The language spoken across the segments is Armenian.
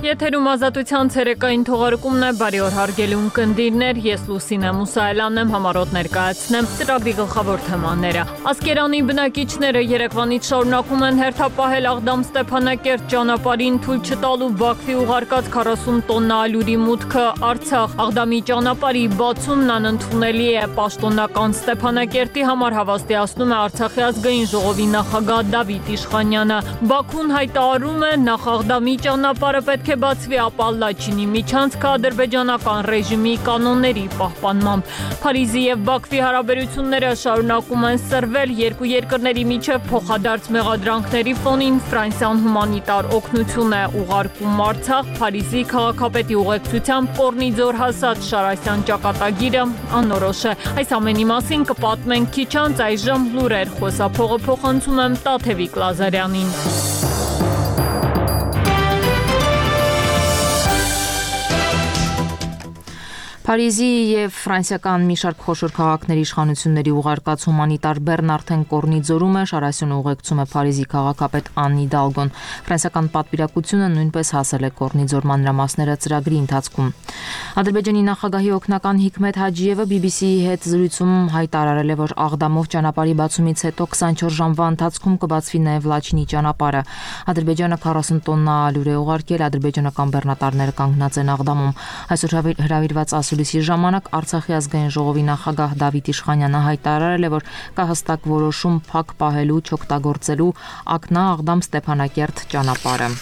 Եթերում ազատության ցերեկային թողարկումն է, բարի օր հարգելի ունկնդիրներ, ես Լուսինե Մուսայելյանն եմ, համառոտ ներկայացնեմ ծրագրի գլխավոր թեմաները։ Ասկերանի բնակիչները երեկվանից շարունակում են հերթապահել Աղդամ-Ստեփանակերտ ճանապարհին թույլ չտալու Բաքվի ուղարկած 40 տոննա ալյուրի մուտքը Արցախ։ Աղդամի ճանապարհի բացումն անընդունելի է, պաշտոնական Ստեփանակերտի համար հավաստիացնում է Արցախի ազգային ժողովի նախագահ Դավիթ Իշխանյանը։ Բաքուն հայտարարում է նախ Աղդամի ճանապարհը պետք է բացվի, ապա Լաչինի միջանցքը ադրբեջանական ռեժիմի կանոնների պահպանմամբ։ Փարիզի եւ Բաքվի հարաբերությունները շարունակում են սրվել երկու երկրների միջև փոխադարձ մեղադրանքների ֆոնին Ֆրանսիան հումանիտար օգնություն է ուղարկում Արցախ։ Փարիզի քաղաքապետի ուղեկցությամբ Կորնիձոր հասած Շարասյան ճակատագիրը անորոշ է։ Այս ամենի մասին կպատմենք քիչ անց, այժմ լուրեր, խոսափողը փոխանցում եմ Տաթևիկ Լազարյանին։ Փարիզի եւ ֆրանսիական մի շարք խոշոր քաղաքների իշխանությունների ուղարկած հումանիտար բեռն արդեն Կորնիձորում է, Շարասյունը ուղեկցում է Փարիզի քաղաքապետ Աննի Դալգոն։ Ֆրանսիական պատվիրակությունը նույնպես հասել է Կորնիձոր, մանրամասները ծրագրի ընթացքում։ Ադրբեջանի նախագահի օգնական Հիկմետ Հաջիևը BBC-ի հետ զրույցում հայտարարել է, որ Աղդամով ճանապարհի բացումից հետո 24 ժամվա ընթացքում կբացվի նաև Լաչինի ճանապարհը։ Ադրբեջանը 40 տոննա ալյուր է ուղարկել, ադրբեջանական բեռնատարները կանգնած են Աղդամում։ Այսօր հրավիրված ասուլիսի ժամանակ Արցախի ազգային ժողովի նախագահ Դավիթ Իշխանյանը հայտարարել է, որ կա հստակ որոշում փակ պահելու, չօգտագործելու Ակնա-Աղդամ-Ստեփանակերտ ճանապարհը։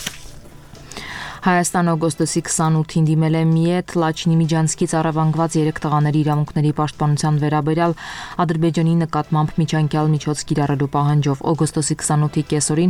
Հայաստանը օգոստոսի 28-ին դիմել է Միետ Լաչինի միջանցքից առևանգված 3 տղաների իրավունքների պաշտպանության վերաբերյալ Ադրբեջանի նկատմամբ միջանկյալ միջոց կիրառելու պահանջով։ Օգոստոսի 28-ի կեսօրին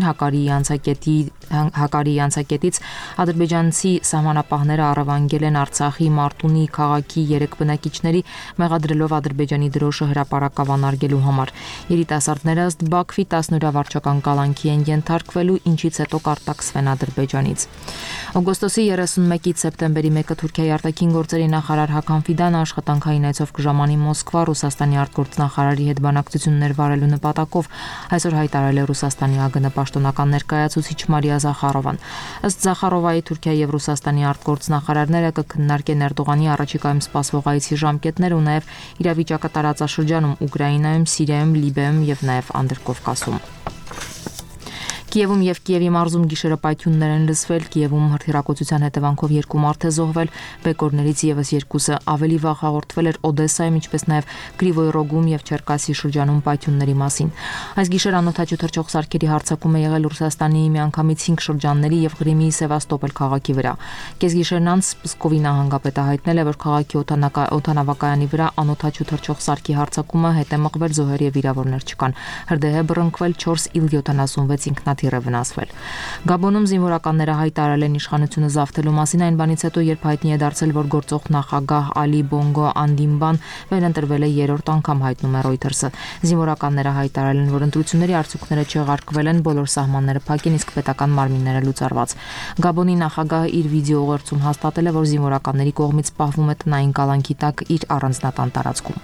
Հակարիի անցակետից ադրբեջանցի սահմանապահները առևանգել են Արցախի Մարտունի քաղաքի 3 բնակիչների, մեղադրելով Ադրբեջանի դրոշը հրապարակ ավանարգելու համար։ Երիտասարդները ըստ Բաքվի 10-օրյա վարչական կալանքի են ենթարկվելու, ինչից հետո կարտաքսվեն Ադրբեջանից։ Օգոստոսի 31-ից սեպտեմբերի 1-ը Թուրքիայի արտաքին գործերի նախարար Հական Ֆիդանը աշխատանքային այցով կժամանի Մոսկվա Ռուսաստանի արտգործնախարարի հետ բանակցություններ վարելու նպատակով, այսօր հայտարարել է Ռուսաստանի ԱԳՆ պաշտոնական ներկայացուցիչ Մարիա Զախարովան։ Ըստ Զախարովայի Թուրքիայի եւ Ռուսաստանի արտգործնախարարները կքննարկեն Էրդողանի առաջիկայում սպասվող այցի ժամկետները ու նաեւ իրավիճակը տարածաշրջանում Ուկրաինայում, Սիրիայում, Լիբիայում եւ նաեւ Անդրկովկասում։ Կիևում եւ Կիևի մարզում գիշերը պայթյուններ են լսվել, Կիևում հրթիռակոծության հետևանքով 2 մարդ է զոհվել, բեկորներից եւս 2-ը ավելի վաղ հաղորդվել էր Օդեսայում, ինչպես նաեւ Կրիվոյ Ռոգում եւ Չերկասի շրջանում պայթյունների մասին։ Այս գիշեր անօթաչու թռչող սարքերի հարձակում է եղել Ռուսաստանի միանգամից 5 շրջանների եւ Ղրիմի Սևաստոպոլ քաղաքի վրա։ Կեսգիշերն անց Պսկովի նահանգապետը հայտնել է, որ քաղաքի օդանավակայանի վրա անօթաչու թռչող սարքի հարձակումը հետ է մղվել, զոհեր եւ վիրավորներ չկան։ Հրդեհ է բռնկվել 4 Il-76 ինքնաթիռ է վնասվել։ Գաբոնում զինվորականները հայտարարել են իշխանությունը զավթելու մասին այն բանից հետո, երբ հայտնի է դարձել, որ գործող նախագահ Ալի Բոնգո Անդիմբան վերընտրվել է 3-րդ անգամ, հայտնում է Reuters-ը։ Զինվորականները հայտարարել են, որ ընտրությունների արդյունքները չեղարկվել են, բոլոր սահմանները փակ են, իսկ պետական մարմինները լուծարված։ Գաբոնի նախագահը իր վիդեո ուղերձում հաստատել է, որ զինվորականների կողմից պահվում է տնային կալանքի տակ իր առանձնատան տարածքում։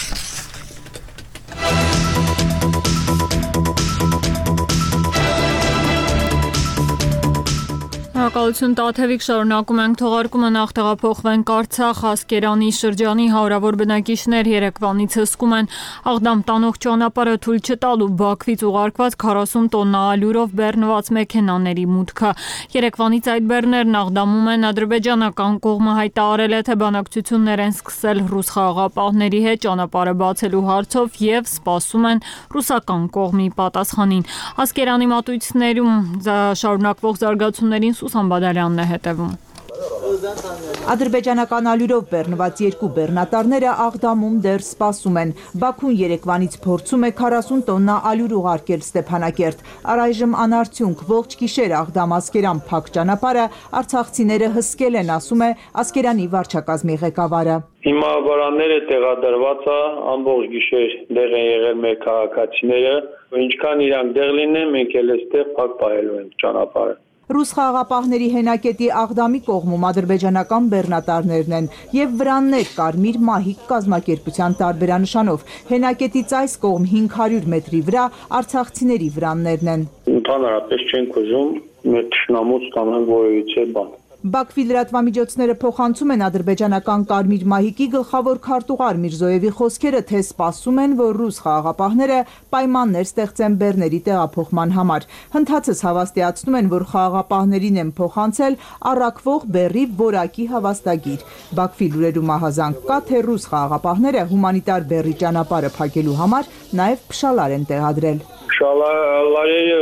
Շնորհակալություն Տաթևիկ, շարունակում ենք թողարկումը, նախ տեղափոխվենք Արցախ, Ասկերանի շրջանի հարյուր բնակիչներ երեկվանից հսկում են Աղդամ տանող ճանապարհը թույլ չտալու Բաքվից ուղարկված 40 տոննա ալյուրով բեռնված մեքենաների մուտքը։ Երեկվանից այդ բեռներն Աղդամում են, ադրբեջանական կողմը հայտարարել է, թե բանակցություններ են սկսել ռուս խաղաղապահների հետ ճանապարհը բացելու հարցով եւ սպասում են ռուսական կողմի պատասխանին։ Ասկերանի մատույցներում շարունակվող զարգացումներին Սուսան Բադալյանն է հետևում։ Ադրբեջանական ալյուրով բեռնված 2 բեռնատարները Աղդամում դեռ սպասում են։ Բաքուն երեկվանից փորձում է 40 տոննա ալյուր ուղարկել Ստեփանակերտ։ Առայժմ անարդյունք, ողջ գիշեր Աղդամ-Ասկերան փակ ճանապարհը արցախցիները հսկել են, ասում է Ասկերանի վարչակազմի ղեկավարը։ Հիմա վարանները տեղադրված է, ամբողջ գիշեր դեղ են եղել մեր քաղաքացիները, ինչքան իրանք դեղ լինեն, մենք էլ այստեղ փակ պահելու ենք ճանապարհը։ Ռուս խաղաղապահների հենակետի Աղդամի կողմում ադրբեջանական բեռնատարներն են եւ վրաններ կարմիր մահիկ կազմակերպության տարբերանշանով։ Հենակետից այս կողմ 500 մետրի վրա արցախցիների վրաններն են։ Ընդհանրապես չենք ուզում մեր թշնամուց կանեն որևիցե բան։ Բաքվի լրատվամիջոցները փոխանցում են ադրբեջանական Կարմիր մահիկի գլխավոր քարտուղար Միրզոևի խոսքերը, թե սպասում են, որ ռուս խաղաղապահները պայմաններ ստեղծեն բեռների տեղափոխման համար։ Հնդածս հավաստիացնում են, որ խաղաղապահներին են փոխանցել առաքվող բեռի որակի հավաստագիր։ Բաքվի լուրերում ահազանգ կա, թե ռուս խաղաղապահները հումանիտար բեռի ճանապարհը փակելու համար նաև փշալար են տեղադրել։ Փշալարերը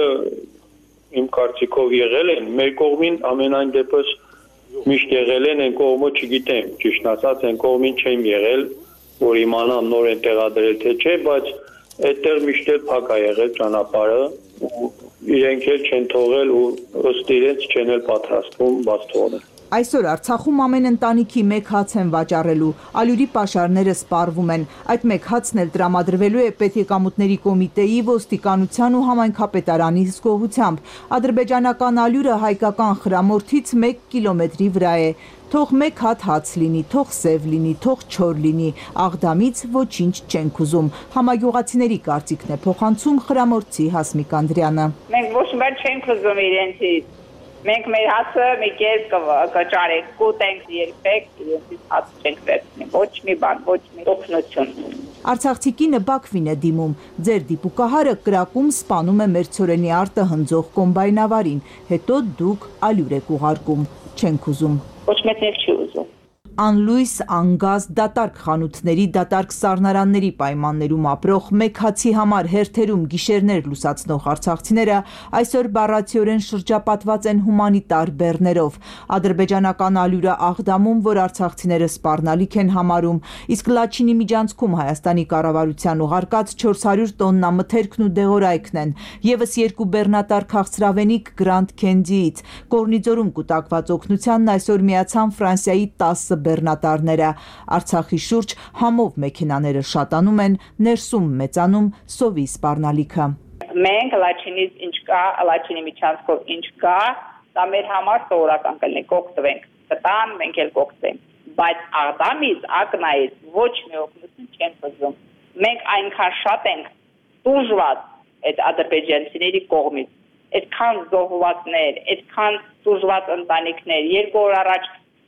իմ կարծիքով եղել են մեր կողմին ամենայն դեպս միշտ եղել են, այն կողմը չգիտեմ, ճիշտ ասած, այն կողմին չեմ եղել, որ իմանամ նոր են տեղադրել թե չէ, բայց այդտեղ միշտ էլ փակ է եղել ճանապարհը, ու իրենք էլ չեն թողել ու ըստ իրենց չեն էլ պատրաստվում բաց թողնել։ Այսօր Արցախում ամեն ընտանիքի մեկ հաց են վաճառելու, ալյուրի պաշարները սպառվում են։ Այդ մեկ հացն էլ տրամադրվելու է Պետեկամուտների կոմիտեի, ոստիկանության ու համայնքապետարանի հսկողությամբ։ Ադրբեջանական ալյուրը հայկական խրամորդից 1 կիլոմետրի վրա է։ Թող մեկ հատ հաց լինի, թող սև լինի, թող չոր լինի, Աղդամից ոչինչ չենք ուզում։ Համագյուղացիների կարծիքն է փոխանցում խրամորդցի Հասմիկ Անդրյանը։ Մենք ոչ մի չենք ուզում իրենցից։ Մենք մեր հացը մի կերպ կճարենք, կուտենք երբեք, իրենցից հաց չենք վերցնի, ոչ մի բան, ոչ մի օգնություն։ Արցախցի կինը Բաքվին է դիմում, ձեր դիպուկահարը կրակում սպանում է մեր ցորենի արտը հնձող կոմբայնավարին, հետո դուք ալյուր եք ուղարկում, չենք ուզում։ Ոչ մեկն չի ուզում։ Անլույս, անգազ, դատարկ խանութների, դատարկ սառնարանների պայմաններում ապրող, մեկ հացի համար հերթերում գիշերներ լուսացնող արցախցիները այսօր բառացիորեն շրջապատված են հումանիտար բեռներով։ Ադրբեջանական ալյուրը Աղդամում, որ արցախցիները սպառնալիք են համարում, իսկ Լաչինի միջանցքում Հայաստանի կառավարության ուղարկած 400 տոննա մթերքն ու դեղորայքն են, ևս 2 բեռնատար քաղցրավենիք Գրանդ Քենդիից։ Կորնիձորում կուտակված օգնությանն այսօր միացան Ֆրանսիայի 10 բեռնատարները։ Արցախի շուրջ համով մեքենաները շատանում են, ներսում մեծանում սովի սպառնալիքը։ Մենք Լաչինից ինչ կա, Լաչինի միջանցքով ինչ կա, դա մեր համար սովորական կլինի, կօգտվենք։ Կտան, մենք էլ կօգտվենք։ Բայց Աղդամից, Ակնայից ոչ մի օգնություն չենք ուզում։ Մենք այնքան շատ ենք տուժված այդ ադրբեջանցիների կողմից։ Այդքան զոհվածներ, այդքան տուժված ընտանիքներ, 2 օր առաջ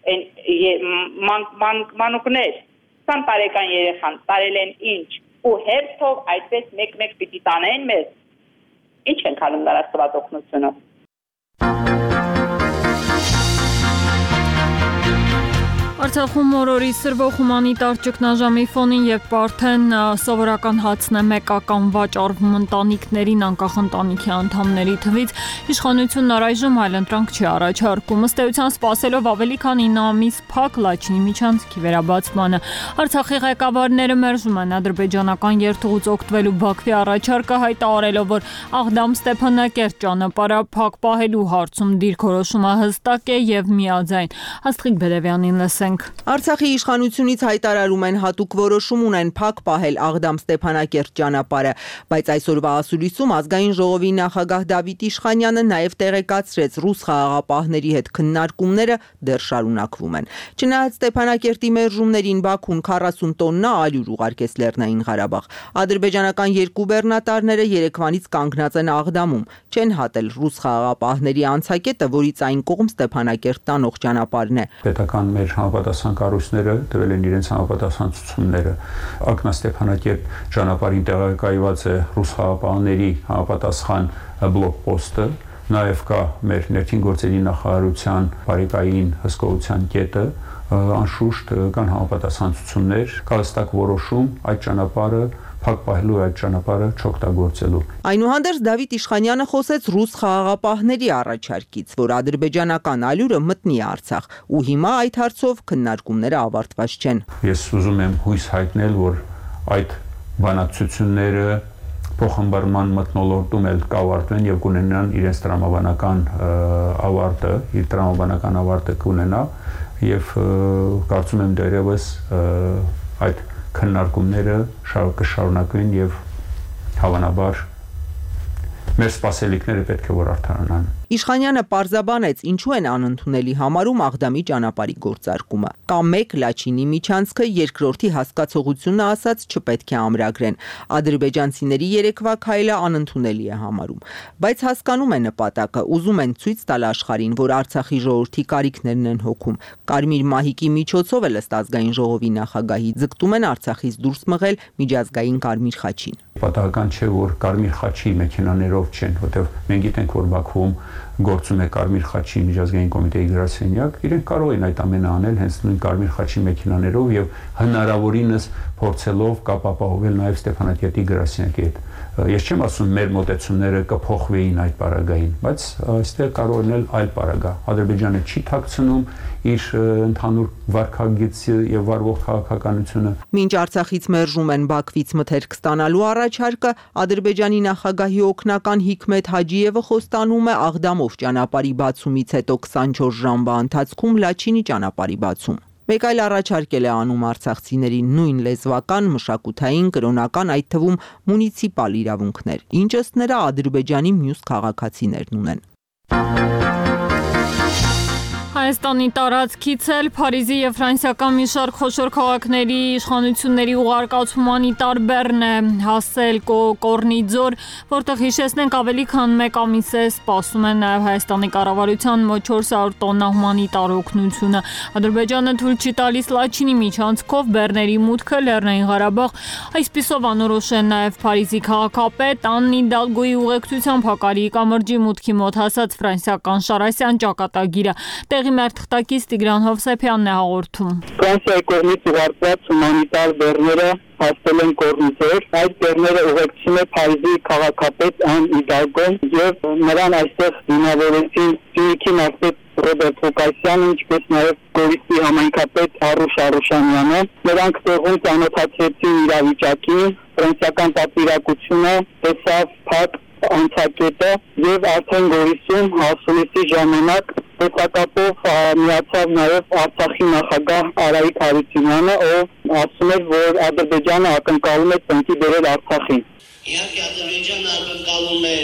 մանուկներ 20 տարեկան երեխան տարել են ինչ ու հերթով այդպես մեկ-մեկ պիտի տանեն մեզ ինչ ենք անում նրա ստված օգնությունը։ Արցախում օրորի սրվող հումանիտար ճգնաժամի ֆոնին եւ Պարթեն սովորական հացն է մեկական վաճառվում ընտանիքներին անկախ ընտանիքի անդամների թվից, իշխանությունն առայժմ այլընտրանք չի առաջարկում, ըստ էության սպասելով ավելի քան 9 ամիս փակ Լաչինի միջանցքի վերաբացմանը։ Արցախի ղեկավարները մերժում են ադրբեջանական երթուղուց օգտվելու Բաքվի առաջարկը, հայտարարելով, որ Աղդամ-Ստեփանակերտ ճանապարհը փակ պահելու հարցում դիրքորոշումը հստակ է եւ միաձայն։ Աստղիկ Բերևյանին լսենք։ Արցախի իշխանությունից հայտարարում են հատուկ որոշում ունեն փակ պահել Աղդամ-Ստեփանակերտ ճանապարհը, բայց այսօրվա ասուլիսում ազգային ժողովի նախագահ Դավիթ Իշխանյանը նաև տեղեկացրեց ռուս խաղաղապահների հետ քննարկումները դեռ շարունակվում են։ Չնայած Ստեփանակերտի մերժումներին Բաքուն 40 տոննա ալյուր ուղարկեց Լեռնային Ղարաբաղ։ Ադրբեջանական 2 բեռնատարները երեկվանից կանգնած են Աղդամում, չեն հատել ռուս խաղաղապահների անցակետը, որից այն կողմ Ստեփանակերտ տանող ճանապարհն է։ Պետական մեր համապատասխան կառույցները տվել են իրենց համապատասխան ցուցումները։ Ակնա-Ստեփանակերտ ճանապարհին տեղակայված է ռուս խաղաղապահների համապատասխան բլոկպոստը, նաև կա մեր ներքին գործերի նախարարության բարեկային հսկողության կետը, անշուշտ կան համապատասխան ցուցումներ, կա հստակ որոշում այդ ճանապարհը փակ պահելու այդ ճանապարհը չօգտագործելու։ Այնուհանդերձ Դավիթ Իշխանյանը խոսեց ռուս խաղաղապահների առաջարկից, որ ադրբեջանական ալյուրը մտնի Արցախ, ու հիմա այդ հարցով քննարկումները ավարտված չեն։ Ես ուզում եմ հույս հայտնել, որ այդ բանակցությունները փոխհմբռնման մթնոլորտում էլ կավարտվեն եւ կունենան իրենց տրամաբանական ավարտը, իր տրամաբանական ավարտը կունենա եւ կարծում եմ դեռևս այդ քննարկումները կշարունակվեն եւ հավանաբար մեր սպասելիքները պետք է որ արդարանան։ Իշխանյանը պարզաբանեց, ինչու են անընդունելի համարում Աղդամի ճանապարհի գործարկումը։ Կամ մեկ Լաչինի միջանցքը երկրորդի հասկացողությունը ասած չպետք է ամրագրեն։ Ադրբեջանցիների երեկվա քայլը անընդունելի է համարում, բայց հասկանում է նպատակը, ուզում են ցույց տալ աշխարհին, որ Արցախի ժողովրդի կարիքներն են հոգում։ Կարմիր մահիկի միջոցով էլ ըստ ազգային ժողովի նախագահի ձգտում են Արցախից դուրս մղել միջազգային Կարմիր խաչին։ Պատահական չէ, որ Կարմիր խաչի մեքենաներով չեն, որտեղ մենք գիտենք, որ Բաքվում գործում է Կարմիր խաչի միջազգային կոմիտեի գրասենյակ, իրենք կարող են այդ ամենը անել հենց նույն Կարմիր խաչի մեքենաներով եւ հնարավորինս փորձելով կապ ապահովել նաեւ Ստեփանակերտի գրասենյակի հետ։ Ես չեմ ասում մեր մոտեցումները կփոխվեին այդ պարագային, բայց այստեղ կարող են այլ պարագա։ Ադրբեջանը չի թաքցնում իր ընդհանուր վարքագիծը եւ վարվող քաղաքականությունը։ Մինչ Արցախից մերժում են Բաքվից մթերք ստանալու առաջարկը, Ադրբեջանի նախագահի օգնական Հիկմետ Հաջիևը խոստանում է Աղդամով ճանապարհի բացումից հետո 24 ժամվա ընթացքում Լաչինի ճանապարհի բացում։ Մեկ այլ առաջարկել է անում արցախցիներին նույն լեզվական, մշակութային, կրոնական, այդ թվում մունիցիպալ իրավունքներ, ինչ ըստ նրա Ադրբեջանի մյուս քաղաքացիներն ունեն։ Հայաստանի տարածքից էլ Փարիզի եւ ֆրանսիական մի շարք խոշոր քաղաքների իշխանությունների ուղարկացումանի տարբերն է հասել Կորնիձոր, որտեղ հիշեցնենք ավելի քան 1 ամիս է սպասում են նաեւ Հայաստանի կառավարության մոտ 400 տոննա հումանիտար օգնությունը։ Ադրբեջանը թույլ չի տալիս Լաչինի միջանցքով բեռների մուտքը Լեռնային Ղարաբաղ, այսպիսով անորոշ է նաեւ Փարիզի քաղաքապետ Աննի Դալգոյի ուղեկցությամբ Հակարիի կամրջի մուտքի մոտ հասած ֆրանսիական Շարասյան ճակատագիրը։ Մեր թղթակից Տիգրան Հովսեփյանն է հաղորդում։ Ֆրանսիայի կողմից ուղարկված հումանիտար բեռները հասել են Կորնիձոր։ Այդ բեռները ուղեկցում է Փարիզի քաղաքապետ Ան Իդալգոն եւ նրան այստեղ դիմավորեցին Ֆինիկի մարզպետ Ռոբերտ Ֆոկասյանը, ինչպես նաեւ Գորիսի համայնքապետ Արուշ Արուշանյանը։ Նրանք տեղում ծանոթացրեցին իրավիճակին, ֆրանսիական պատվիրակությունը տեսավ փակ անցակետը եւ արդեն Գորիսում հասունի ժամանակ տեսակապով միացավ նաև Արցախի նախագահ Արայիկ Հարությունյանը, ով ասում էր, որ Ադրբեջանը ակնկալում է ծնկի բերել Արցախին։ Իհարկե Ադրբեջանը ակնկալում է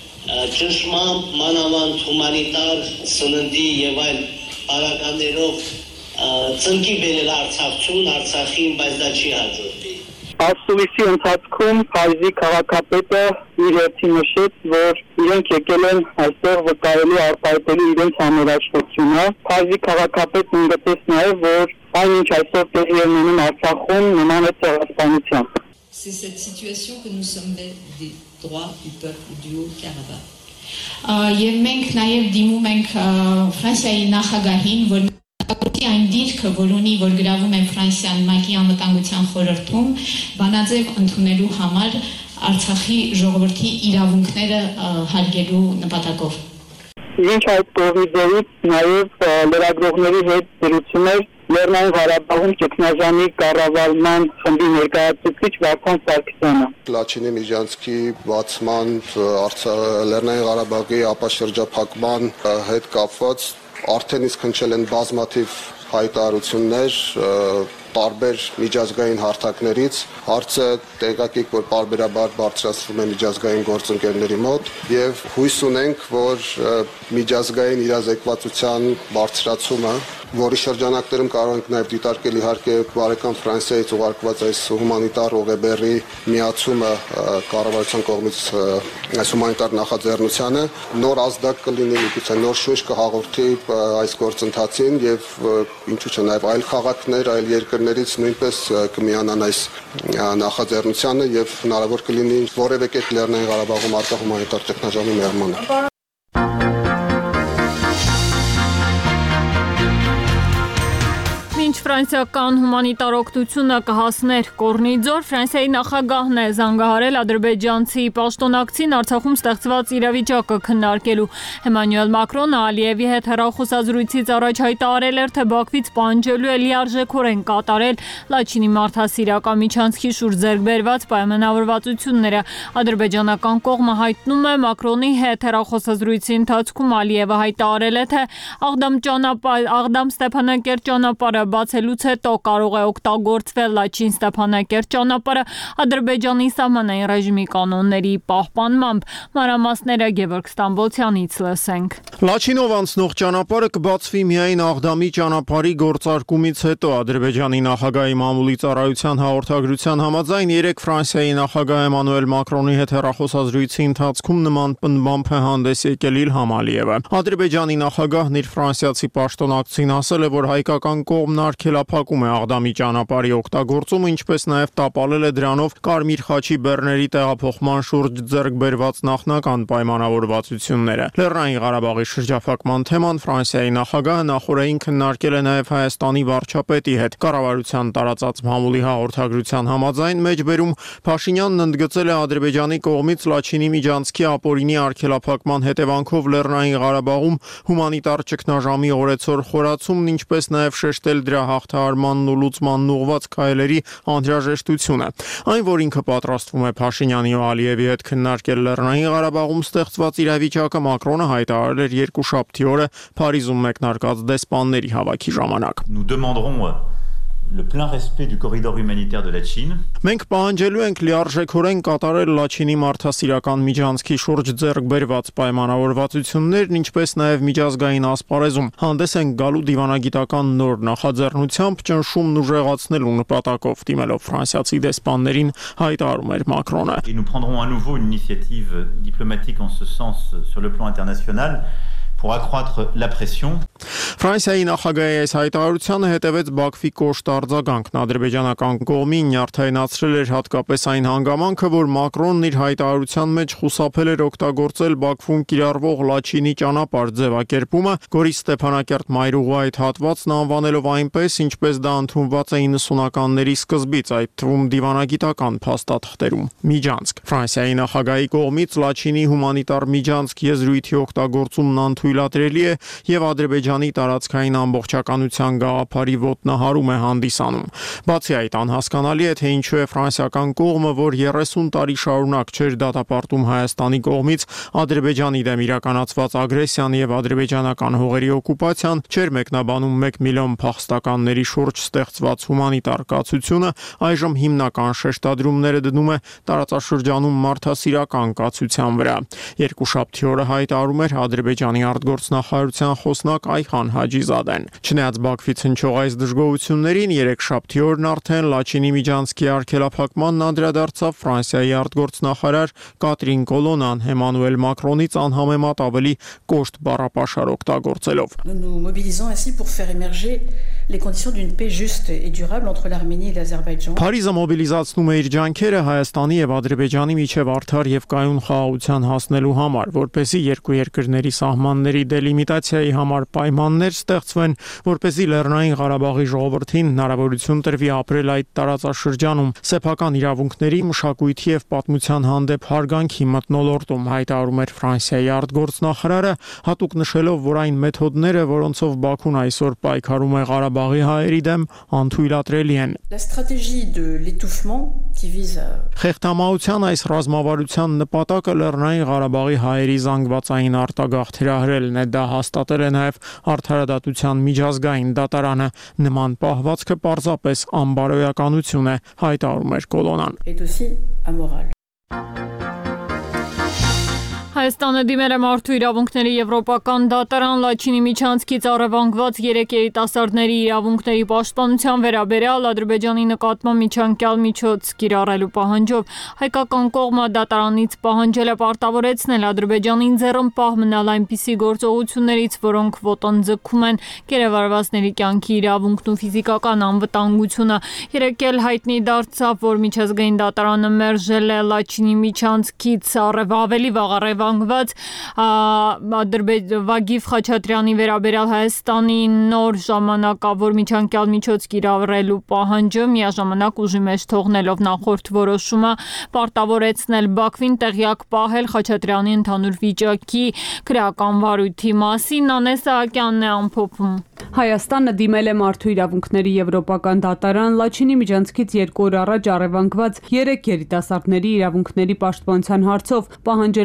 ճնշմամբ, մանավանդ հումանիտար սննդի եւ այլ հարականներով ծնկի բերել Արցախին, բայց դա չի հաջորդի։ Ասուլիսի ընթացքում Փարիզի քաղաքապետը իր հերթին նշեց, որ իրենք եկել են այստեղ վկայելու արտահայտելու իրենց համերաշխությունը։ Փարիզի քաղաքապետն ընդգծեց նաև, որ այնինչ այսօր տեղի է ունենում Արցախում նման է ցեղասպանության։ C'est cette situation que nous sommes des droits du peuple du Haut-Karabakh. Եվ մենք նաև դիմում ենք Ֆրանսիայի նախագահին, որ այն դիրքը, որ ունի, որ գրավում է Ֆրանսիան ՄԱԿ-ի անվտանգության խորհրդում, բանաձև ընդունելու համար Արցախի ժողովրդի իրավունքները հարգելու նպատակով։ Ինչ այդ կողմից նաև լրագրողների հետ զրուցումներ Լեռնային Ղարաբաղում ճգնաժամի կառավարման խմբի ներկայացուցիչ Վարդան Սարգսյանը։ Լաչինի միջանցքի բացման, Լեռնային Ղարաբաղի ապաշրջափակման հետ կապված արդեն իսկ հնչել են բազմաթիվ հայտարարություններ տարբեր միջազգային հարթակներից, հարցը տեղեկիկ, որ պարբերաբար բարձրացվում է միջազգային գործընկերների մոտ եւ հույս ունենք, որ միջազգային իրազեկվածության բարձրացումը, որի շրջանակներում կարող ենք նաեւ դիտարկել իհարկե բարեկամ Ֆրանսիայից ուղարկված այս հումանիտար ուղեբեռի միացումը կառավարության կողմից այս հումանիտար նախաձեռնությանը, նոր ազդակ կլինի, միգուցե նոր շունչ կհաղորդի այս գործընթացին եւ ինչու՞ չէ նաեւ այլ քաղաքներ, այլ երկրներից նույնպես կմիանան այս նախաձեռնությանը եւ հնարավոր կլինի որևէ կերպ Լեռնային Ղարաբաղում արկա հումանիտար ճգնաժամի մեղմանը։ Մինչ ֆրանսիական հումանիտար օգնությունը կհասներ Կորնիձոր, Ֆրանսիայի նախագահն է զանգահարել ադրբեջանցի պաշտոնակցին Արցախում ստեղծված իրավիճակը քննարկելու։ Էմանուել Մակրոնը Ալիևի հետ հեռախոսազրույցից առաջ հայտարարել էր, թե Բաքվից պահանջելու է լիարժեքորեն կատարել Լաչինի մարդասիրական միջանցքի շուրջ ձեռք բերված պայմանավորվածությունները։ Ադրբեջանական կողմը հայտնում է Մակրոնի հետ հեռախոսազրույցի ընթացքում Ալիևը հայտարարել է, թե Աղդամ Ստեփանակերտ ճանապարհը բաց բացելուց հետո կարող է օգտագործվել Լաչին-Ստեփանակերտ ճանապարհը Ադրբեջանի սահմանային ռեժիմի կանոնների պահպանմամբ։ Մանրամասները Գևորգ Ստամբոլցյանից լսենք։ Լաչինով անցնող ճանապարհը կբացվի միայն Աղդամի ճանապարհի գործարկումից հետո։ Ադրբեջանի նախագահի մամուլի ծառայության հաղորդագրության համաձայն 3 Ֆրանսիայի նախագահ Էմանուել Մակրոնի հետ հեռախոսազրույցի ընթացքում նման պնդմամբ է հանդես եկել Իլհամ Ալիևը։ Ադրբեջանի նախագահն իր ֆրանսիացի պաշտոնակցին ասել է, որ հայկական կողմն արգելափակում է Աղդամի ճանապարհի օգտագործումը, ինչպես նաև տապալել է դրանով Կարմիր խաչի բեռների տեղափոխման շուրջ ձեռք բերված նախնական պայմանավորվածությունները։ Լեռնային Ղարաբաղի շրջափակման թեման Ֆրանսիայի նախագահը նախորդին քննարկել է նաև Հայաստանի վարչապետի հետ։ Կառավարության տարածած մամուլի հաղորդագրության համաձայն մեջբերում Փաշինյանն ընդգծել է Ադրբեջանի կողմից Լաչինի միջանցքի ապօրինի արգելափակման հետևանքով Լեռնային Ղարաբաղում հումանիտար ճգնաժամի օրեցօր խորացումն, ինչպես նաև շեշտել դրա հաղթահարմանն ու լուծմանն ուղղված քայլերի անհրաժեշտությունը։ Այն, որ ինքը պատրաստվում է Փաշինյանի ու Ալիևի հետ քննարկել Լեռնային Ղարաբաղում ստեղծված իրավիճակը, Մակրոնը հայտարարել էր երկուշաբթի օրը Փարիզում մեկնարկած դեսպանների հավաքի ժամանակ։ Nous demanderons le plein respect du corridor humanitaire de la Chine. Մենք պահանջելու ենք լիարժեքորեն կատարել Լաչինի մարդասիրական միջանցքի շուրջ ձեռք բերված պայմանավորվածություններն, ինչպես նաև միջազգային ասպարեզում հանդես ենք գալու դիվանագիտական նոր նախաձեռնությամբ ճնշումն ուժեղացնելու նպատակով, դիմելով ֆրանսիացի դեսպաններին հայտարարում էր Մակրոնը։ Et nous prendrons à nouveau une initiative diplomatique en ce sens sur le plan international. Pour accroître la pression. Ֆրանսիայի նախագահի այս հայտարարությանը հետևեց Բաքվի կոշտ արձագանքն։ Ադրբեջանական կողմին նյարդայնացրել էր հատկապես այն հանգամանքը, որ Մակրոնն իր հայտարարության մեջ խուսափել էր օգտագործել Բաքվում կիրառվող Լաչինի ճանապարհ ձևակերպումը, Գորիս Ստեփանակերտ մայրուղու այդ հատվածն անվանելով այնպես, ինչպես դա ընդունված է 90-ականների սկզբից, այդ թվում դիվանագիտական փաստաթղթերում։ Միջանցք։ Ֆրանսիայի նախագահի կողմից Լաչինի հումանիտար միջանցք եզրույթի օգտագործումն թույլատրելի է եւ Ադրբեջանի տարածքային ամբողջականության գաղափարի ոտնահարում է հանդիսանում։ Բացի այդ, անհասկանալի է, թե ինչու է ֆրանսիական կողմը, որ 30 տարի շարունակ չէր դատապարտում Հայաստանի կողմից Ադրբեջանի դեմ իրականացված ագրեսիան եւ ադրբեջանական հողերի օկուպացիան, չէր մեկնաբանում 1 միլիոն փախստականների շուրջ ստեղծված հումանիտար կացությունը, այժմ հիմնական շեշտադրումները դնում է տարածաշրջանում մարդասիրական կացության վրա։ Երկուշաբթի օրը հայտարարում էր Ադրբեջանի արտգործնախարարության խոսնակ Այխան Հաջիզադեն։ Չնայած Բաքվից հնչող այս դժգոհություններին, երեքշաբթի օրն արդեն Լաչինի միջանցքի արգելափակմանն անդրադարձավ Ֆրանսիայի արտգործնախարար Կատրին Կոլոնան Էմանուել Մակրոնից անհամեմատ ավելի կոշտ բառապաշար օգտագործելով։ Nous mobilisons ainsi pour faire émerger les conditions d'une paix juste et durable entre l'Arménie et l'Azerbaïdjan. Փարիզը մոբիլիզացնում է իր ջանքերը Հայաստանի եւ Ադրբեջանի միջև արդար եւ կայուն խաղաղության հասնելու համար, որպեսզի երկու երկրների սահմանների դելիմիտացիայի համար պայմաններ ստեղծվեն, որպեսզի Լեռնային Ղարաբաղի ժողովրդին հնարավորություն տրվի ապրել այդ տարածաշրջանում սեփական իրավունքների, մշակույթի եւ պատմության հանդեպ հարգանքի մթնոլորտում, հայտարարում էր Ֆրանսիայի արտգործնախարարը, հատուկ նշելով, որ այն մեթոդները, որոնցով Բաքուն այսօր պայքարում է Ղարաբաղի հայերի դեմ, անթույլատրելի են։ La stratégie de l'étouffement qui vise à Խեղդամահության այս ռազմավարության նպատակը Լեռնային Ղարաբաղի հայերի զանգվածային արտագաղթ հրահրելն է, դա հաստատել է նաև Արդարադատության միջազգային դատարանը։ Նման պահվածքը պարզապես անբարոյականություն է, հայտարարում էր Կոլոնան։ est aussi amoral. Հայաստանը դիմել է մարդու իրավունքների եվրոպական դատարան Լաչինի միջանցքից առևանգված 3 երիտասարդների իրավունքների պաշտպանության վերաբերյալ Ադրբեջանի նկատմամբ միջանկյալ միջոց կիրառելու պահանջով։ Հայկական կողմը դատարանից պահանջել է պարտավորեցնել Ադրբեջանին ձեռնպահ մնալ այնպիսի գործողություններից, որոնք ոտնձգում են կերևարվածների կյանքի իրավունքն ու ֆիզիկական անվտանգությունը։ Երեկ էլ հայտնի դարձավ, որ միջազգային դատարանը մերժել է Լաչինի միջանցքից ավելի վաղ առևանգված Վագիվ Խաչատրյանի վերաբերյալ Հայաստանի նոր ժամանակավոր միջանկյալ միջոց կիրառելու պահանջը, միաժամանակ ուժի մեջ թողնելով նախորդ որոշումը պարտավորեցնել Բաքվին տեղյակ պահել Խաչատրյանի ընդհանուր վիճակի քրեական վարույթի մասին։ Նանե Սահակյանն է ամփոփում։ Հայաստանը դիմել է մարդու իրավունքների եվրոպական դատարան Լաչինի միջանցքից 2 օր առաջ առևանգված 3 երիտասարդների իրավունքների պաշտպանության հարցով, պահանջելով միջանկյալ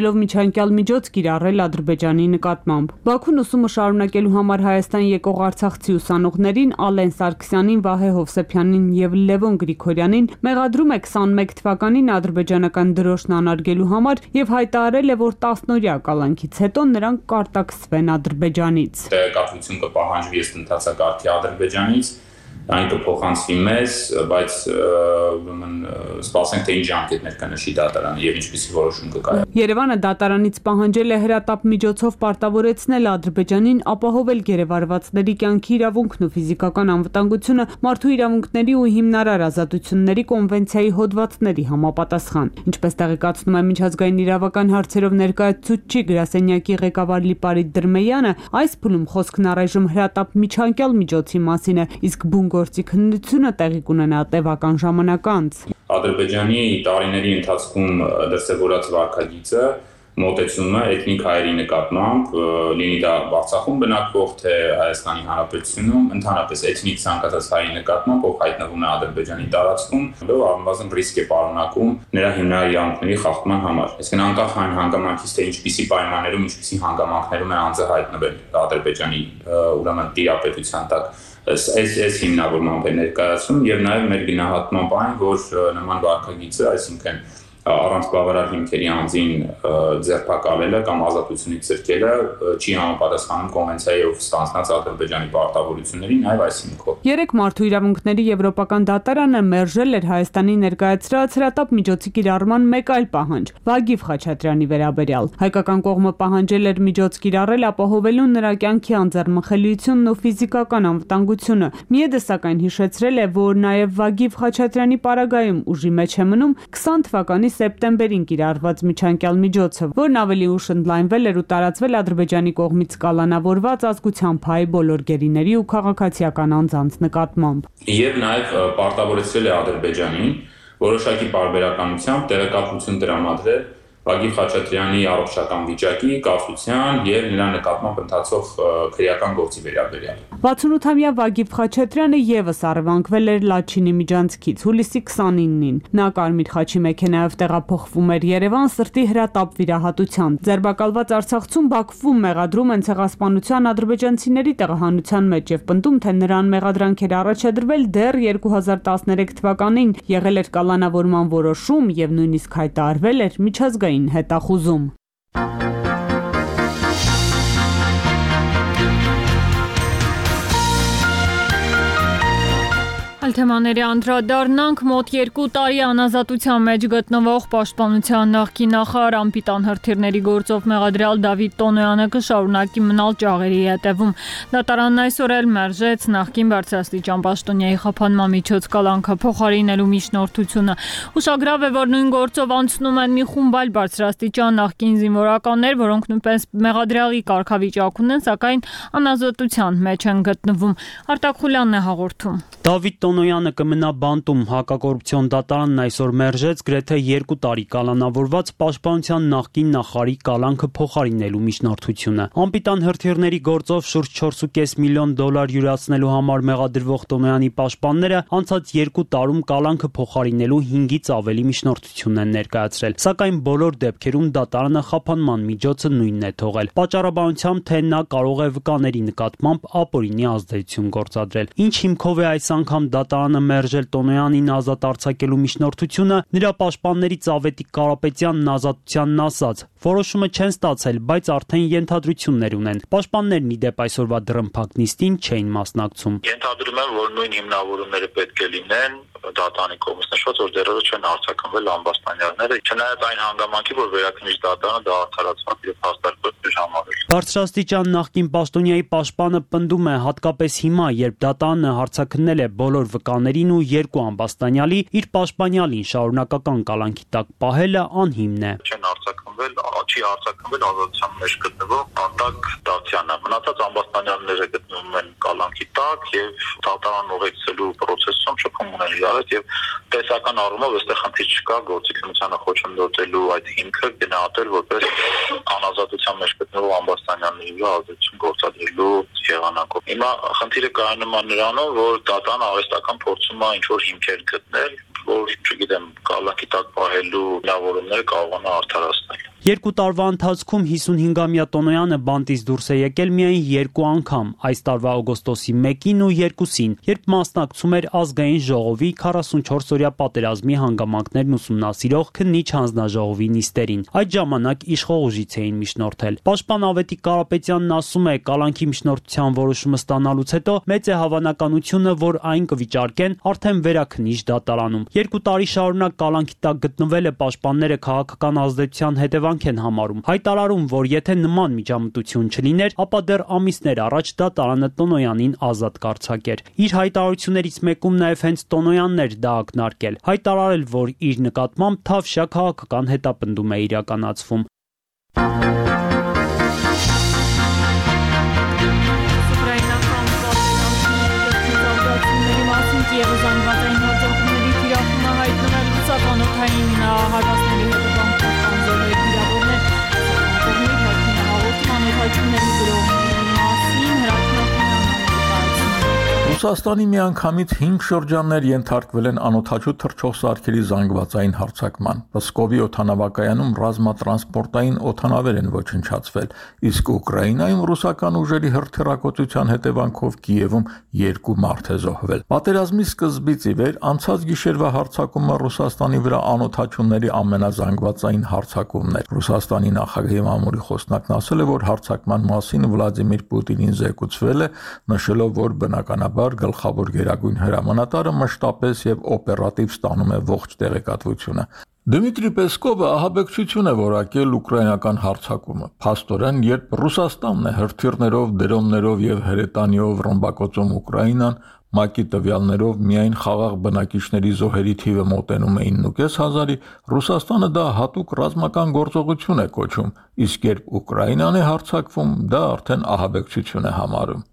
միջանկյալ միջոց կիրառել Ադրբեջանի նկատմամբ։ Բաքուն ուսումը շարունակելու համար Հայաստան եկող արցախցի ուսանողներին Ալեն Սարգսյանին, Վահե Հովսեփյանին եւ Լևոն Գրիգորյանին մեղադրում է 21 թվականին ադրբեջանական դրոշն անարգելու համար եւ հայտարարել է, որ 10-օրյա կալանքից հետո նրանք կարտաքսվեն Ադրբեջանից։ Տեղեկատվություն կպահանջվի ըստ ընթացակարգի Ադրբեջանից, այն կփոխանցվի մեզ, բայց ուրեմն սպասենք թե ինչ ջանքերներ կնշի դատարանը եւ ինչպիսի որոշում կկայացվի։ Երևանը դատարանից պահանջել է հրատապ միջոցով պարտավորեցնել Ադրբեջանին ապահովել գերեվարվածների կյանքի իրավունքն ու ֆիզիկական անվտանգությունը մարդու իրավունքների ու հիմնարար ազատությունների կոնվենցիայի հոդվածների համապատասխան։ Ինչպես տեղեկացնում է Միջազգային իրավական հարցերով ներկայացուցիչ գրասենյակի ղեկավար Լիպարիտ Դրմեյանը, այս փուլում խոսքն առայժմ հրատապ միջանկյալ միջոցի մասին է, իսկ գործի քննությունը տեղի կունենա տևական ժամանակ անց։ Ադրբեջանի տարիների ընթացքում դրսևորած վարքագիծը մոտեցումը էթնիկ հայերի նկատմամբ, լինի դա Արցախում բնակվող, թե Հայաստանի Հանրապետությունում, ընդհանրապես էթնիկ ցանկացած հայի նկատմամբ, ով հայտնվում է Ադրբեջանի տարածքում, առնվազն ռիսկ է պարունակում նրա հիմնարար իրավունքների խախտման համար։ Այսինքն անկախ այն հանգամանքից, թե ինչպիսի պայմաններում, ինչպիսի հանգամանքներում է անձը հայտնվել Ադրբեջանի ուրեմն տիրապետության տակ, այս հիմնավորմամբ է ներկայացում եւ նաեւ մեր գնահատմամբ այն, որ նման վարքագիծը, այսինքն առանց բավարար հիմքերի անձին ձերբակալելը կամ ազատությունից զրկելը չի համապատասխանում կոնվենցիայով ստանձնած Ադրբեջանի պարտավորություններին, այլ այս հիմքով։ Երեք մարդու իրավունքների եվրոպական դատարանը մերժել էր Հայաստանի ներկայացրած հրատապ միջոցի կիրառման մեկ այլ պահանջ՝ Վագիվ Խաչատրյանի վերաբերյալ։ Հայկական կողմը պահանջել էր միջոց կիրառել ապահովելու նրա կյանքի անձեռնմխելիությունն ու ֆիզիկական անվտանգությունը։ Միեդը սակայն հիշեցրել է, որ նաև Վագիվ Խաչատրյանի պարագայում ուժի մեջ է մնում 20 թվականի սեպտեմբերին կիրառված միջանկյալ միջոցը, որն ավելի ուշ ընդլայնվել էր ու տարածվել Ադրբեջանի կողմից կալանավորված ազգությամբ հայ բոլոր գերիների ու քաղաքացիական անձանց նկատմամբ։ Եվ նաև պարտավորեցրել է Ադրբեջանին որոշակի պարբերականությամբ տեղեկատվություն տրամադրել Վագիվ Խաչատրյանի առողջական վիճակի, կացության եւ նրա նկատմամբ ընթացող քրեական գործի վերաբերյալ։ 68-ամյա Վագիվ Խաչատրյանը եւս առևանգվել էր Լաչինի միջանցքից հուլիսի 29-ին։ Նա կարմիր խաչի մեքենայով տեղափոխվում էր Երևան սրտի հրատապ վիրահատության։ Ձերբակալված Արցախցում Բաքվում մեղադրում են ցեղասպանության ադրբեջանցիների տեղահանության մեջ եւ պնդում, թե նրան մեղադրանքեր առաջադրվել դեռ 2013 թվականին, եղել էր կալանավորման որոշում եւ նույնիսկ հայտարարվել էր միջազգային հետախուզում։ Թեմաների անդրադառնանք մոտ 2 տարի անազատության մեջ գտնվող Պաշտպանության նախկին նախարար անպիտան հրթիռների գործով մեղադրյալ Դավիթ Տոնոյանը կշարունակի մնալ ճաղերի հետևում։ Դատարանն այսօր էլ մերժեց նախկին բարձրաստիճան պաշտոնյայի խափանման միջոց կալանքը փոխարինելու միջնորդությունը։ Ուշագրավ է, որ նույն գործով անցնում են մի խումբ այլ բարձրաստիճան նախկին զինվորականներ, որոնք նույնպես մեղադրյալի կարգավիճակ ունեն, սակայն անազատության մեջ են գտնվում։ Արտակ Խուլյանն է հաղորդում։ Դավիթ Տոնոյանը կմնա բանտում։ Հակակոռուպցիոն դատարանն այսօր մերժեց գրեթե 2 տարի կալանավորված պաշտպանության նախկին նախարարի կալանքը փոխարինելու միջնորդությունը։ Անպիտան հրթիռների գործով շուրջ 4.5 միլիոն դոլար յուրացնելու համար մեղադրվող Տոնոյանի պաշտպանները անցած 2 տարում կալանքը փոխարինելու 5-ից ավելի միջնորդություն են ներկայացրել։ Սակայն բոլոր դեպքերում դատարանը խափանման միջոցը նույնն է թողել։ Պատճառաբանությամբ, թե նա կարող է վկաների նկատմամբ ապօրինի ազդեցություն գործադրել։ Ինչ հիմքով է այս անգամ դատարանը մերժել Տոնոյանին ազատ արձակելու միջնորդությունը, նրա պաշտպաններից Ավետիք Կարապետյանն ազատությանն ասաց. որոշումը չեն ստացել, բայց արդեն ենթադրություններ ունեն։ Պաշտպաններն ի դեպ այսօրվա դռնփակ նիստին չէին մասնակցում։ Ենթադրում եմ, որ նույն հիմնավորումները պետք է լինեն դատարանի կողմից նշված, որ դեռևս չեն արձակնվել ամբաստանյալները, չնայած այն հանգամանքի, որ վերաքննիչ դատարանը դա արդարացված եւ հաստատված էր համարել։ Բարձրաստիճան նախկին պաշտոնյայի պաշտպանը պնդում է, հատկապես հիմա, երբ դատարանը հարցաքննել է բոլոր վկաներին ու 2 ամբաստանյալի, իր պաշտպանյալին շարունակական կալանքի տակ պահելը անհիմն է։ Չեն արձակնվել, չի արձակնվել ազատության մեջ գտնվող Անդակ Դավթյանը։ Մնացած ամբաստանյալները գտնվում են կալանքի տակ եւ դատարան ուղեկցելու process-ում շփում ունեն իրար հետ եւ տեսական առումով այստեղ խնդիր չկա գործիքնությանը խոչընդոտելու այդ հիմքը գնահատել որպես անազատության մեջ գտնվող ամբաստանյալների վրա ազդեցություն գործադրելու եղանակով։ Հիմա խնդիրը կայանում է նրանում, որ դատարանը արհեստական փորձում է ինչ-որ հիմքեր գտնել, որ, չգիտեմ, կալանքի տակ պահելու հնարավորությունները կարողանա արդարացնել։ 2 տարվա ընթացքում 55-ամյա Տոնոյանը բանտից դուրս է եկել միայն 2 անգամ, այս տարվա օգոստոսի 1-ին ու 2-ին, երբ մասնակցում էր ազգային ժողովի 44-օրյա պատերազմի հանգամանքներն ուսումնասիրող քննիչ հանձնաժողովի նիստերին։ Այդ ժամանակ իշխող ուժից էին միջնորդել։ Պաշտպան Ավետիք Կարապետյանն ասում է, կալանքի միջնորդության որոշումը ստանալուց հետո մեծ է հավանականությունը, որ այն կվիճարկեն արդեն վերաքննիչ դատարանում։ 2 տարի շարունակ կալանքի տակ գտնվելը պաշտպանները քաղաքական ազդեցության հետևանք են համարում, հայտարարում, որ եթե նման միջամտություն չլիներ, ապա դեռ ամիսներ առաջ դատարանը Տոնոյանին ազատ կարձակեր։ Իր հայտարարություններից մեկում նաև հենց Տոնոյանն էր դա ակնարկել, հայտարարել, որ իր նկատմամբ թավշյա քաղաքական հետապնդում է իրականացվում։ Եվ զանգվածային հաջողությունների թիրախումը հայտնվել լուսականոթային հարվածների հետևանքով անձորներ վիրավորներ կողմի հարկին հաղորդում անօթաչումների գրողների մասին Ռուսաստանի միանգամից 5 շրջաններ ենթարկվել են անօթաչու թռչող սարքերի զանգվածային հարձակման։ Պսկովի օդանավակայանում ռազմատրանսպորտային օդանավեր են ոչնչացվել, իսկ Ուկրաինայում ռուսական ուժերի հրթիռակոծության հետևանքով Կիևում 2 մարդ է զոհվել։ Պատերազմի սկզբից ի վեր անցած գիշերվա հարձակումը Ռուսաստանի վրա անօթաչուների ամենազանգվածային հարձակումն էր։ Ռուսաստանի նախագահի մամուլի խոսնակն ասել է, որ հարձակման մասին Վլադիմիր Պուտինին զեկուցվել է, նշելով, որ բնականաբար գլխավոր գերագույն հրամանատարը մշտապես եւ օպերատիվ ստանում է ողջ տեղեկատվությունը։ Դմիտրի Պեսկովը ահաբեկչություն է որակել ուկրաինական հարձակումը։ Փաստորեն, երբ Ռուսաստանն է հրթիռներով, դրոններով եւ հրետանիով ռմբակոծում Ուկրաինան, ՄԱԿ-ի տվյալներով միայն խաղաղ բնակիչների զոհերի թիվը մոտենում է 9.500-ի, Ռուսաստանը դա հատուկ ռազմական գործողություն է կոչում, իսկ երբ Ուկրաինան է հարձակվում, դա արդեն ահաբեկչություն է համարում։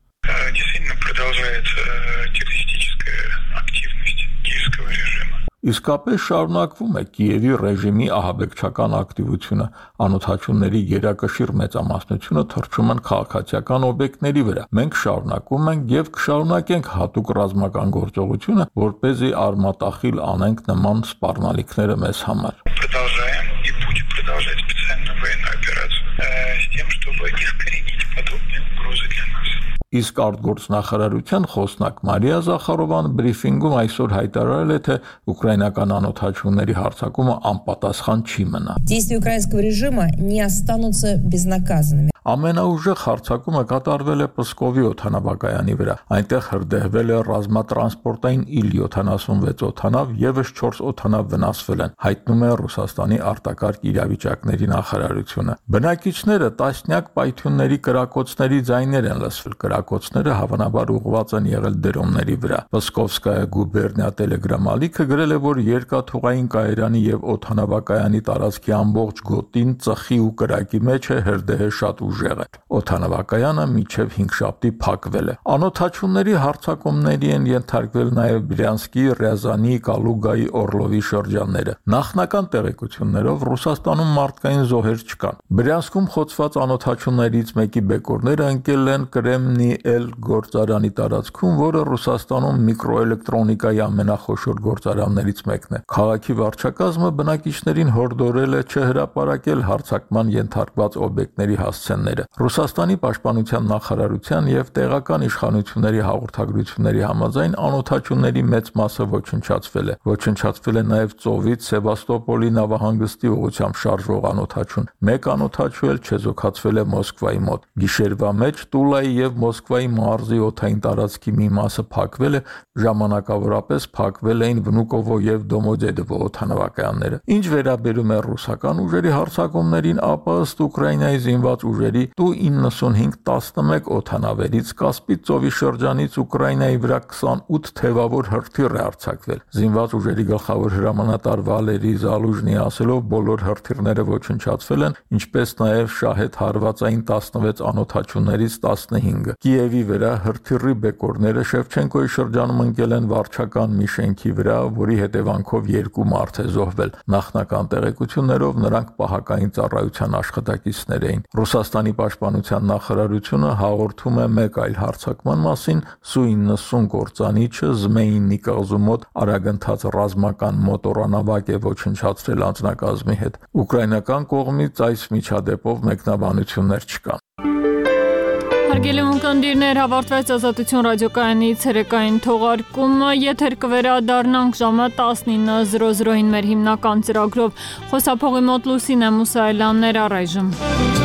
Իսկապես շարունակվում է Կիևի ռեժիմի ահաբեկչական ակտիվությունը, անօթաչուների գերակշիռ մեծամասնությունը թռչում են քաղաքացիական օբյեկտների վրա։ Մենք շարունակում ենք եւ կշարունակենք հատուկ ռազմական գործողությունը, որպեսզի արմատախիլ անենք նման սպառնալիքները մեզ համար։ Իսկ արտգործնախարարության խոսնակ Մարիա Զախարովան բրիֆինգում այսօր հայտարարել է, թե ուկրաինական անօթաչուների հարձակումը անպատասխան չի մնա։ Действия украинского режима не останутся безнаказанными. Ամենաուժեղ հարձակումը կատարվել է Պսկովի օդանավակայանի վրա։ Այնտեղ հրդեհվել է ռազմատրանսպորտային Il-76 օդանավ, եւս 4 օդանավ վնասվել են, հայտնում է Ռուսաստանի արտակարգ իրավիճակների նախարարությունը։ Բնակիչները տասնյակ պայթյունների կրակոցների ձայներ են լսվել։ Կրակոցները հավանաբար ուղղված են եղել դրոնների վրա։ Պսկովսկայա գուբերնիա Telegram ալիքը գրել է, որ երկաթուղային կայարանի եւ օդանավակայանի տարածքի ամբողջ գոտին ծխի ու կրակի մեջ է հրդեհը շատ ուժեղ է։ Օդանավակայանը մինչև 5 շաբթի փակվել է։ Անօթաչուների հարձակումների են ենթարկվել նաև Բրյանսկի, Ռյազանի, Կալուգայի, Օրլովի շրջանները։ Նախնական տեղեկություններով Ռուսաստանում մարդկային զոհեր չկան։ Բրյանսկում խոցված անօթաչուներից մեկի բեկորները ընկել են Կրեմնի Էլ գործարանի տարածքում, որը Ռուսաստանում միկրոէլեկտրոնիկայի ամենախոշոր գործարաններից մեկն է։ Քաղաքի վարչակազմը բնակիչներին հորդորել է չհրապարակել հարձակման ենթարկված օբյեկտների հասցենները։ Ռուսաստանի պաշտպանության նախարարության եւ տեղական իշխանությունների հաղորդագրությունների համաձայն անօթաչուների մեծ մասը ոչնչացվել է։ Ոչնչացվել է նաեւ Ծովից Սևաստոպոլի նավահանգստի ուղղությամբ շարժվող անօթաչուն։ Մեկ անօթաչու էլ չեզոքացվել է Մոսկվայի մոտ։ Գիշերվա մեջ Տուլայի եւ Մոսկվայի մարզի օդային տարածքի մի մասը փակվել է, ժամանակավորապես փակվել էին Վնուկովո եւ Դոմոդեդովո օդանավակայանները։ Ինչ վերաբերում է ռուսական ուժերի հարձակումներին, ապա ըստ Ուկրաինայի զինված ուժերի Tu-95-11 օդանավերից Կասպից ծովի շրջանից Ուկրաինայի վրա 28 թևավոր հրթիռ է արձակվել։ Զինված ուժերի գլխավոր հրամանատար Վալերի Զալուժնի ասելով, բոլոր հրթիռները ոչնչացվել են, ինչպես նաև շահեդ հարվածային 16 անօթաչուներից 15-ը։ Կիևի վրա հրթիռի բեկորները Շևչենկոյի շրջանում ընկել են վարչական մի շենքի վրա, որի հետևանքով 2 մարդ է զոհվել։ Նախնական տեղեկություններով նրանք պահակային ծառայության աշխատակիցներ էին։ Ռուսաստանի Ռուսաստանի պաշտպանության նախարարությունը հաղորդում է մեկ այլ հարձակման մասին՝ Սու-90 կործանիչը Զմեյինի կղզու մոտ արագընթաց ռազմական մոտորանավակ է ոչնչացրել անձնակազմի հետ։ Ուկրաինական կողմից այս միջադեպով մեկնաբանություններ չկան։ Հարգելի ունկնդիրներ, հավարտվեց Ազատություն ռադիոկայանի ցերեկային թողարկումը, եթեր կվերադառնանք ժամը 19:00-ին մեր հիմնական ծրագրով։ Խոսափողի մոտ Լուսինե Մուսայելյաններ, առայժմ։